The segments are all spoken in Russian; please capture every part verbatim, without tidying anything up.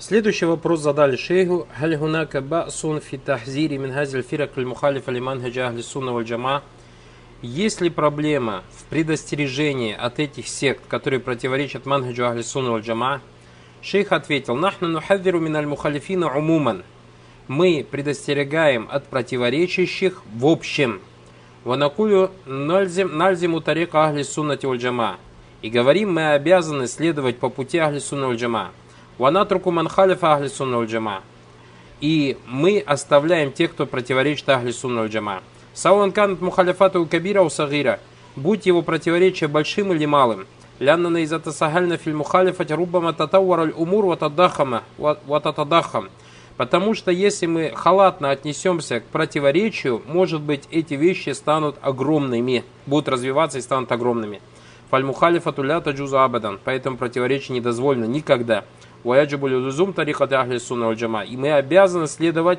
Следующий вопрос задали шейху. Халь хунака ба'сун фи тахзири мин хазиль фирак аль мухалифа лиман хаджа ахли сунна валь джама. Есть ли проблема в предостережении от этих сект, которые противоречат манхаджу ахли сунна валь джама? Шейх ответил: нахну нухаддиру мин аль мухалифина умуман. Мы предостерегаем от противоречащих в общем. Ванакулю нальзим нальзиму тарика ахли суннати валь джама. И говорим, мы обязаны следовать по пути ахли сунна валь джама. Ванатруку ман халифа ахли сунна валь джама. И мы оставляем тех, кто противоречит ахли сунна валь джама. Сауан канат мухалифату кабира у сагира. Будь его противоречия большим или малым. Лянна из атасахальна филь мухалифати руббама татауар умур ватадахама вататадахам. Потому что если мы халатно отнесемся к противоречию, может быть, эти вещи станут огромными, будут развиваться и станут огромными. Фаль мухалифату ля таджуза абадан. Поэтому противоречие не дозволено никогда. И мы обязаны следовать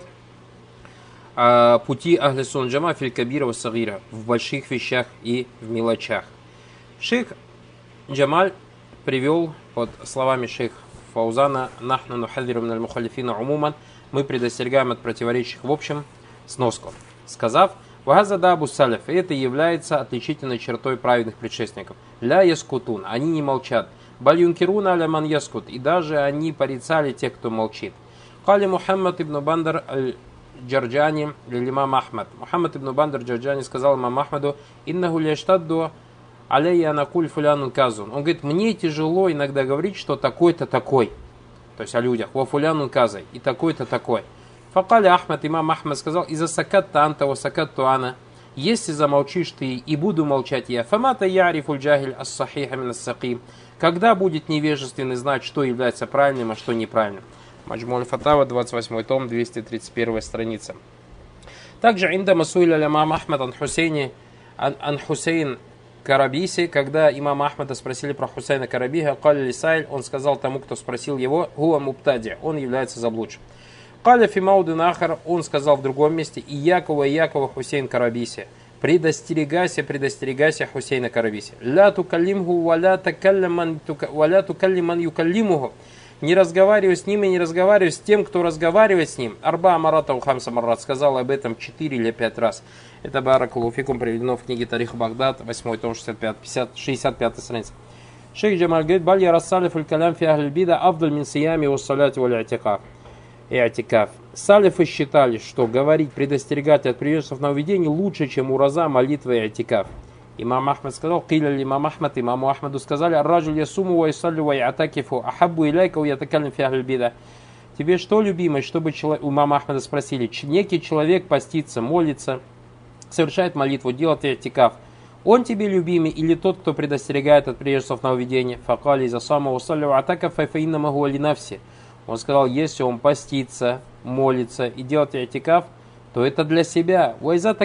а, пути ахли сунна джама филь кабира ва сагира, в больших вещах и в мелочах. Шейх Джамаль привел под словами шейх Фаузана: нахну нухаддиру мин аль мухалифина умуман, мы предостерегаем от противоречий в общем, сноску, сказав: вагазада абу салиф, это является отличительной чертой праведных предшественников. Ля яскутун, они не молчат. Баль-юнкируна аля ман яскут, и даже они порицали тех, кто молчит. Кали Мухаммад ибн Бандар аль-Джарджани лимам Ахмад. Мухаммад ибн Бандар аль-Джарджани сказал имам Ахмаду: иннаху ляштадду алейя накуль фулянун казун. Он говорит, мне тяжело иногда говорить, что такой-то такой. То есть о людях. Ва фулянун казай. И такой-то такой. Факали Ахмад, имам Ахмад сказал: иза сакатта анта ва сакатту ана. Если замолчишь ты и буду молчать я, фамата ярифуль джахиль ас-сахиха мин ас-саким. Когда будет невежественный знать, что является правильным, а что неправильным? Маджмуль Фатава, двадцать восьмой том, двести тридцать первая страница. Также инда масуиля имам Ахмад ан Хусейни ан Хусейн Карабиси, когда имама Ахмада спросили про Хусейна Карабиха, кали лисайль, он сказал тому, кто спросил его: хуа муптади, он является заблудшим. Каля фимаудин ахар, он сказал в другом месте: и Якова, и Якова Хусейн Карабиси. Предостерегайся, предостерегайся Хусейна Карабиси. Ля тукаллимху валя такаллиман юкаллимуху. Не разговаривай с ним и не разговаривай с тем, кто разговаривает с ним. Арба амарата ухамса маррат. Сказал об этом четыре или пять раз. Это баракаллаху фикум приведено в книге Тарих Багдад, восьмой том, шестьдесят пятая страница. Шейх Джамаль говорит: баль я рассалиф аль-калям фи ахль бида авдаль мин сиями ва саляти валь атикаф. И атикаф. Салифы считали, что говорить, предостерегать от приверженцев нововведений лучше, чем ураза, молитва и атикаф. Имам Ахмад сказал: киля ли имам Ахмад, имаму Ахмаду сказали: арраджуль ясуму ва исаллю ва ятакифу, ахаббу иляйка ва ятакаллим фи ахль бида. Тебе что, любимый, чтобы человек, у имама Ахмада спросили, некий человек постится, молится, совершает молитву, делает атикаф, он тебе любимый или тот, кто предостерегает от приверженцев нововведения? Факали за самого саллю ва атакафа фа инна магу алинавси. Он сказал: если он постится, молится и делает атикаф, то это для себя.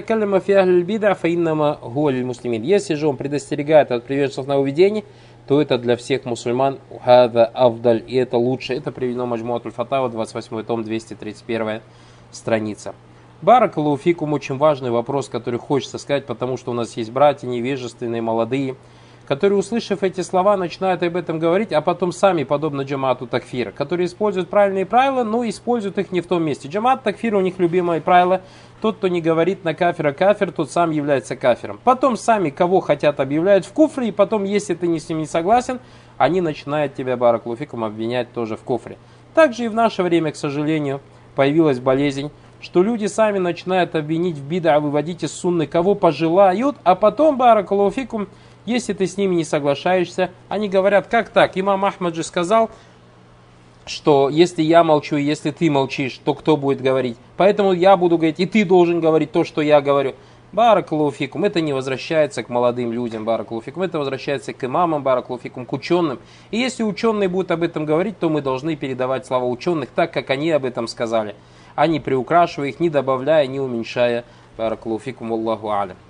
Если же он предостерегает от приверженцев нововведений, то это для всех мусульман. И это лучше. Это приведено Маджмуат аль-Фатава, двадцать восьмой том, двести тридцать первая страница. Баракаллаху фикум, очень важный вопрос, который хочется сказать, потому что у нас есть братья невежественные, молодые, которые, услышав эти слова, начинают об этом говорить, а потом сами, подобно джамаату такфира, которые используют правильные правила, но используют их не в том месте. Джамаат такфира, у них любимое правило: тот, кто не говорит на кафира кафир, тот сам является кафиром. Потом сами, кого хотят, объявляют в куфре, и потом, если ты не с ним не согласен, они начинают тебя, баракаллаху фикум, обвинять тоже в куфре. Также и в наше время, к сожалению, появилась болезнь, что люди сами начинают обвинить в бида, выводить из сунны, кого пожелают, а потом, баракаллаху фикум, если ты с ними не соглашаешься, они говорят: как так? Имам Ахмад же сказал, что если я молчу, если ты молчишь, то кто будет говорить? Поэтому я буду говорить, и ты должен говорить то, что я говорю. Баракаллаху фикум. Это не возвращается к молодым людям, баракаллаху фикум. Это возвращается к имамам, баракаллаху фикум, к ученым. И если ученые будут об этом говорить, то мы должны передавать слова ученых так, как они об этом сказали, а не приукрашивая их, не добавляя, не уменьшая. Баракаллаху фикум, аллаху алям.